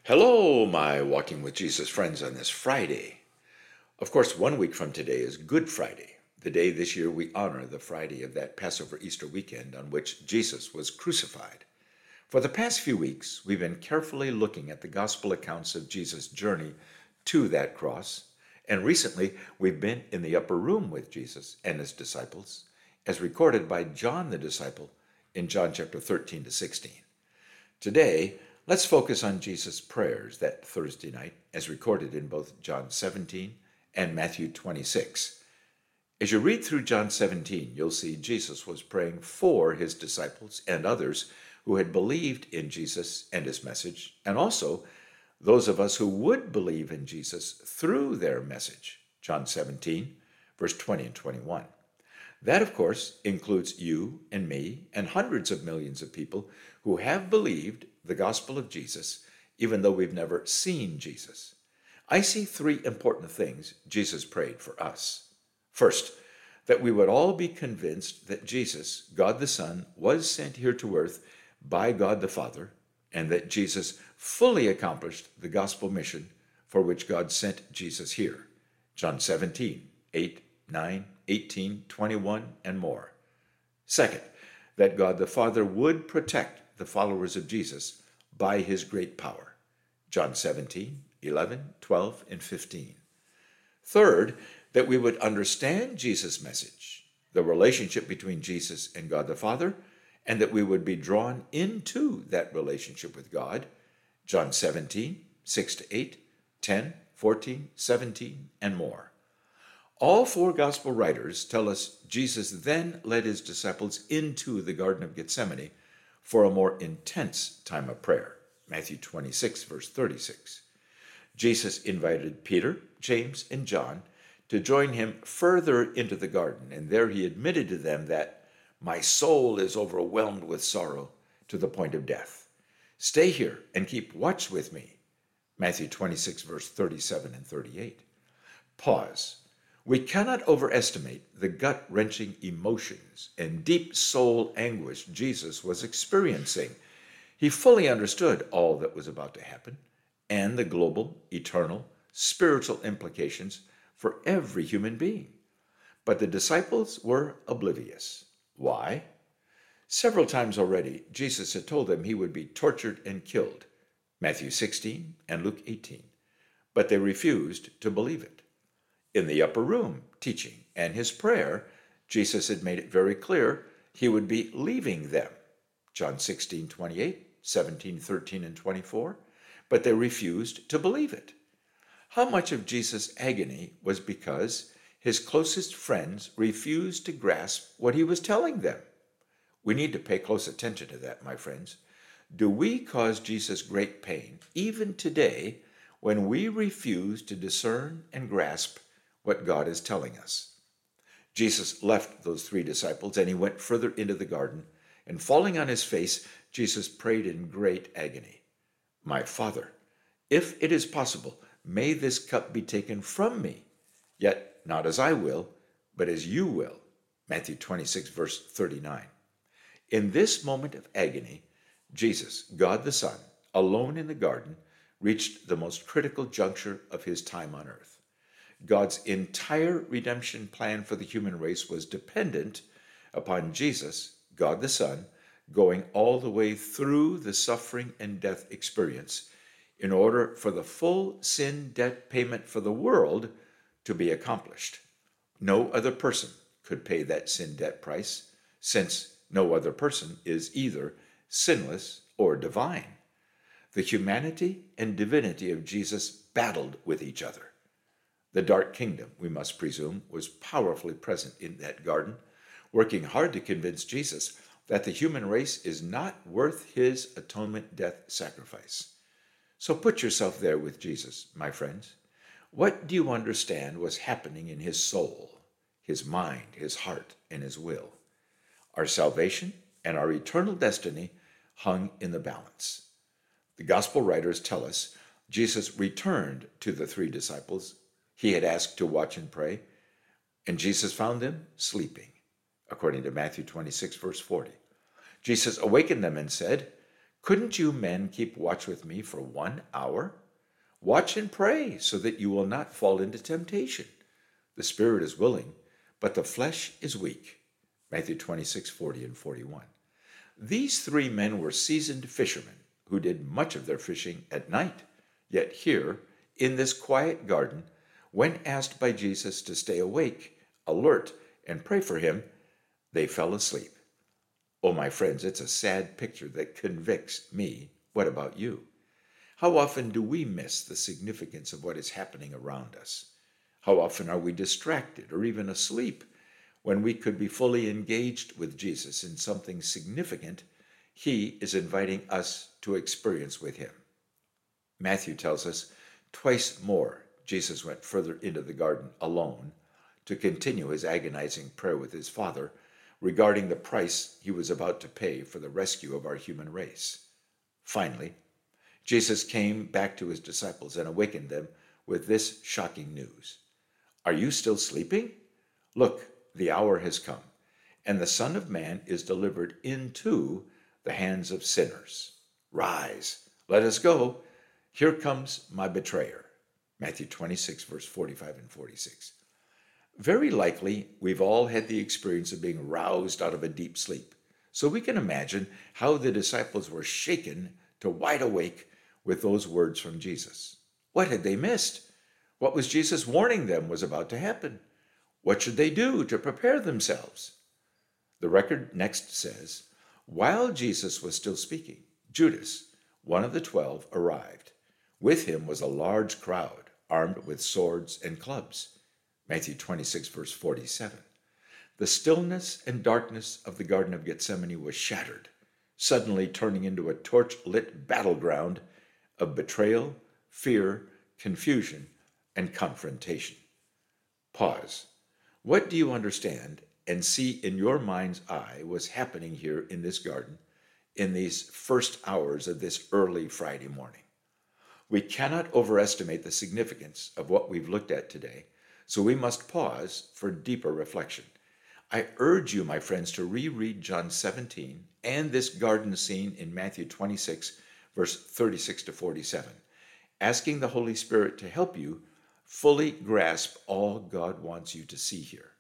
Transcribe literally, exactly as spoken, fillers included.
Hello, my Walking with Jesus friends on this Friday. Of course, one week from today is Good Friday, the day this year we honor the Friday of that Passover Easter weekend on which Jesus was crucified. For the past few weeks, we've been carefully looking at the gospel accounts of Jesus' journey to that cross, and recently we've been in the upper room with Jesus and his disciples, as recorded by John the disciple in John chapter thirteen to sixteen. Today, let's focus on Jesus' prayers that Thursday night, as recorded in both John seventeen and Matthew twenty-six. As you read through John seventeen, you'll see Jesus was praying for his disciples and others who had believed in Jesus and his message, and also those of us who would believe in Jesus through their message. John seventeen, verse twenty and twenty-one. That, of course, includes you and me and hundreds of millions of people who have believed the gospel of Jesus, even though we've never seen Jesus. I see three important things Jesus prayed for us. First, that we would all be convinced that Jesus, God the Son, was sent here to earth by God the Father, and that Jesus fully accomplished the gospel mission for which God sent Jesus here. John seventeen, eight, nine, eighteen, twenty-one, and more. Second, that God the Father would protect the followers of Jesus by his great power. John seventeen, eleven, twelve, and fifteen. Third, that we would understand Jesus' message, the relationship between Jesus and God the Father, and that we would be drawn into that relationship with God. John seventeen, six to eight, ten, fourteen, seventeen, and more. All four gospel writers tell us Jesus then led his disciples into the Garden of Gethsemane for a more intense time of prayer. Matthew twenty-six, verse thirty-six. Jesus invited Peter, James, and John to join him further into the garden, and there he admitted to them that my soul is overwhelmed with sorrow to the point of death. Stay here and keep watch with me. Matthew twenty-six, verse thirty-seven and thirty-eight. Pause. We cannot overestimate the gut-wrenching emotions and deep soul anguish Jesus was experiencing. He fully understood all that was about to happen and the global, eternal, spiritual implications for every human being. But the disciples were oblivious. Why? Several times already, Jesus had told them he would be tortured and killed, Matthew sixteen and Luke eighteen, but they refused to believe it. In the upper room, teaching, and his prayer, Jesus had made it very clear he would be leaving them, John sixteen, twenty-eight, seventeen, thirteen, and twenty-four, but they refused to believe it. How much of Jesus' agony was because his closest friends refused to grasp what he was telling them? We need to pay close attention to that, my friends. Do we cause Jesus great pain, even today, when we refuse to discern and grasp what God is telling us? Jesus left those three disciples and he went further into the garden, and falling on his face, Jesus prayed in great agony. My Father, if it is possible, may this cup be taken from me, yet not as I will, but as you will. Matthew twenty-six, verse thirty-nine. In this moment of agony, Jesus, God the Son, alone in the garden, reached the most critical juncture of his time on earth. God's entire redemption plan for the human race was dependent upon Jesus, God the Son, going all the way through the suffering and death experience in order for the full sin debt payment for the world to be accomplished. No other person could pay that sin debt price, since no other person is either sinless or divine. The humanity and divinity of Jesus battled with each other. The dark kingdom, we must presume, was powerfully present in that garden, working hard to convince Jesus that the human race is not worth his atonement death sacrifice. So put yourself there with Jesus, my friends. What do you understand was happening in his soul, his mind, his heart, and his will? Our salvation and our eternal destiny hung in the balance. The gospel writers tell us Jesus returned to the three disciples he had asked to watch and pray, and Jesus found them sleeping, according to Matthew twenty-six, verse forty. Jesus awakened them and said, Couldn't you men keep watch with me for one hour? Watch and pray so that you will not fall into temptation. The spirit is willing, but the flesh is weak. Matthew twenty-six, forty and forty-one. These three men were seasoned fishermen who did much of their fishing at night. Yet here, in this quiet garden, when asked by Jesus to stay awake, alert, and pray for him, they fell asleep. Oh, my friends, it's a sad picture that convicts me. What about you? How often do we miss the significance of what is happening around us? How often are we distracted or even asleep when we could be fully engaged with Jesus in something significant he is inviting us to experience with him? Matthew tells us twice more Jesus went further into the garden alone to continue his agonizing prayer with his Father regarding the price he was about to pay for the rescue of our human race. Finally, Jesus came back to his disciples and awakened them with this shocking news. Are you still sleeping? Look, the hour has come, and the Son of Man is delivered into the hands of sinners. Rise, let us go. Here comes my betrayer. Matthew twenty-six, verse forty-five and forty-six. Very likely, we've all had the experience of being roused out of a deep sleep. So we can imagine how the disciples were shaken to wide awake with those words from Jesus. What had they missed? What was Jesus warning them was about to happen? What should they do to prepare themselves? The record next says, while Jesus was still speaking, Judas, one of the twelve, arrived. With him was a large crowd, armed with swords and clubs. Matthew twenty-six, verse forty-seven. The stillness and darkness of the Garden of Gethsemane was shattered, suddenly turning into a torch-lit battleground of betrayal, fear, confusion, and confrontation. Pause. What do you understand and see in your mind's eye was happening here in this garden in these first hours of this early Friday morning? We cannot overestimate the significance of what we've looked at today, so we must pause for deeper reflection. I urge you, my friends, to reread John seventeen and this garden scene in Matthew twenty-six, verse thirty-six to forty-seven, asking the Holy Spirit to help you fully grasp all God wants you to see here.